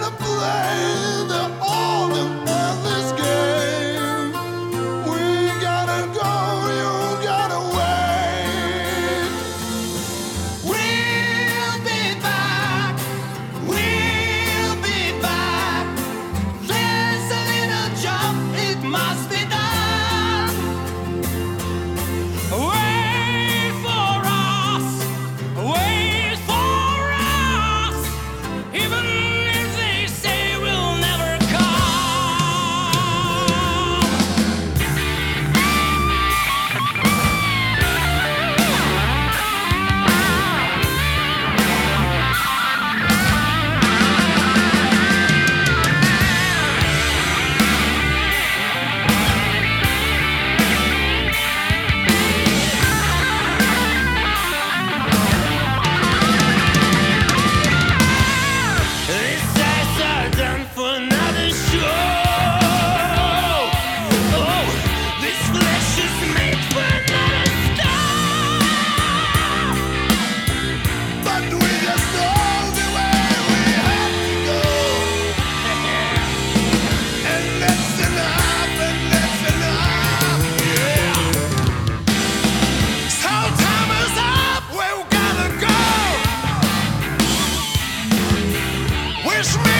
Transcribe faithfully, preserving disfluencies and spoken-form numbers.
gotta play the all the endless game. We gotta go, you gotta wait. We'll be back, we'll be back. There's a little job, it must be done. Wait for us, wait for us. Even if they say we'll never come. These eyes are done for another show. Oh, this flesh is made for another star. But we just know the way we have to go. And that's enough, and that's enough, yeah. So time is up, we gotta go. Wish me